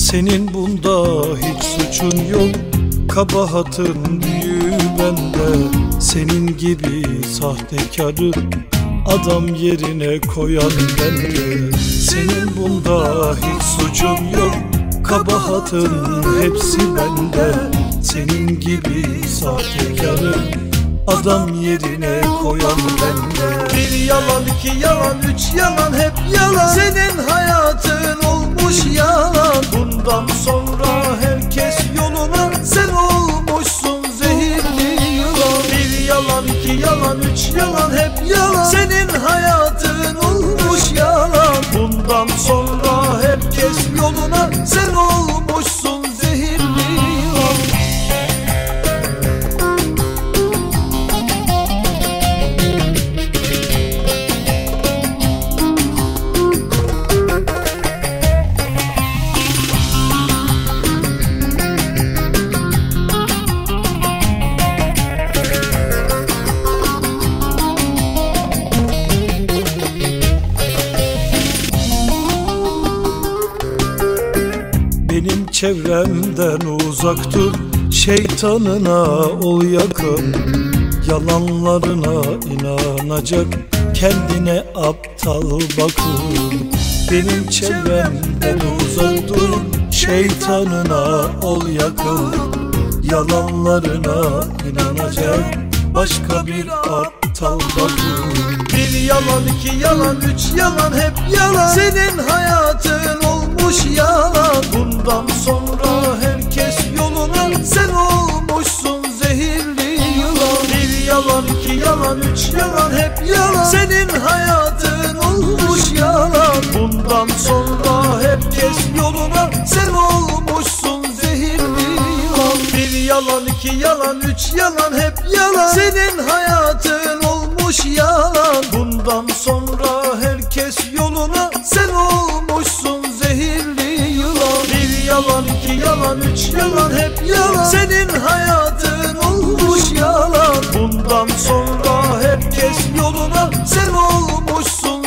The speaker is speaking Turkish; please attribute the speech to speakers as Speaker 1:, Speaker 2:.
Speaker 1: Senin bunda hiç suçun yok, kabahatın büyüğü bende. Senin gibi sahtekarı adam yerine koyan bende. Senin bunda hiç suçun yok, kabahatın hepsi bende. Senin gibi sahtekarı adam yerine koyan bende.
Speaker 2: Bir yalan, iki yalan, üç yalan, hep yalan. Senin hayatın olmuş yalan. Bundan sonra herkes yoluna, sen olmuşsun zehirli yılan. Bir yalan, iki yalan, üç yalan, hep yalan. Senin hayatın olmuş yalan. Bundan sonra herkes yoluna, sen olmuşsun zehirli yılan.
Speaker 1: Benim çevremden uzak dur, şeytanına ol yakın. Yalanlarına inanacak kendine aptal bakın. Benim çevremden uzak dur, şeytanına ol yakın. Yalanlarına inanacak başka bir aptal bakın.
Speaker 2: Bir yalan, iki yalan, üç yalan, hep yalan. Senin hayatın olmuş yalan. Bundan sonra herkes yoluna, sen olmuşsun zehirli yılan. Bir yalan, iki yalan, üç yalan, hep yalan. Senin hayatın olmuş yalan. Bundan sonra herkes yoluna, sen olmuşsun zehirli yılan. Bir yalan, iki yalan, üç yalan, hep yalan. Senin hayatın olmuş yalan. Bundan sonra herkes yoluna, sen olmuşsun zehirli yılan. Bir yalan, iki yalan, üç yalan, hep yalan. Senin hayatın olmuş yalan. Bundan sonra herkes yoluna, sen olmuşsun